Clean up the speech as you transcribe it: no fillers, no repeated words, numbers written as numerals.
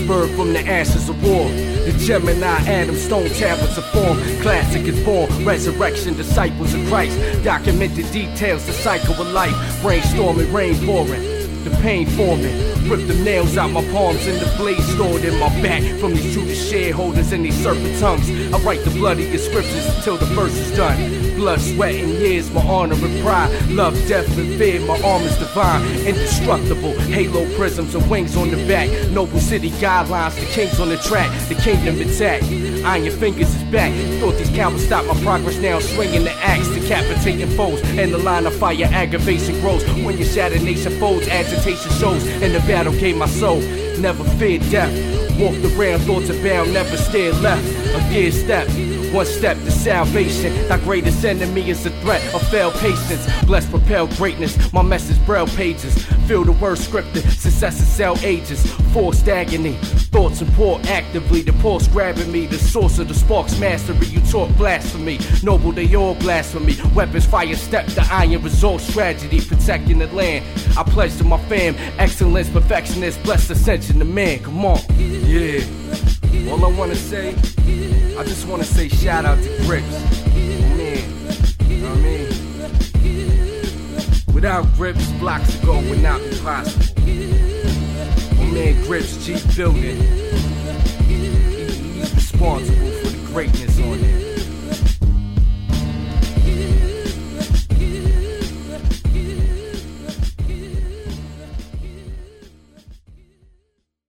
birth from the ashes of war. The Gemini, Adam, stone tablets of form. Classic is born, resurrection, disciples of Christ. Documented details, the cycle of life. Brainstorming, rain pouring, the pain forming. Rip the nails out my palms and the blade stored in my back. From these Judas shareholders and these serpent tongues, I write the bloodiest scriptures until the verse is done. Blood, sweat, and years, my honor and pride. Love, death, and fear, my arm is divine. Indestructible, halo prisms and wings on the back. Noble city guidelines, the kings on the track. The kingdom intact, iron fingers is back. Thought these cowards stopped my progress, now I'm swinging the axe. Decapitating foes, and the line of fire, aggravation grows. When your shattered nation folds, agitation shows. And the battle gave my soul, never feared death. Walked around, thoughts abound, never stared left. A gear step, one step to salvation. Thy greatest enemy is a threat of failed patience. Blessed, propel greatness, my message braille pages. Feel the word scripted, success in cell ages. Forced agony, thoughts import actively. The pulse grabbing me, the source of the spark's mastery. You talk blasphemy, noble they all blasphemy. Weapons fire step, the iron results tragedy. Protecting the land, I pledge to my fam. Excellence, perfectionist, blessed ascension to man. Come on, yeah. All I wanna say, I just wanna say shout out to Grips. Man, you know what I mean? Without Grips, blocks to go would not be possible. My man Grips, G building. He's responsible for the greatness on it.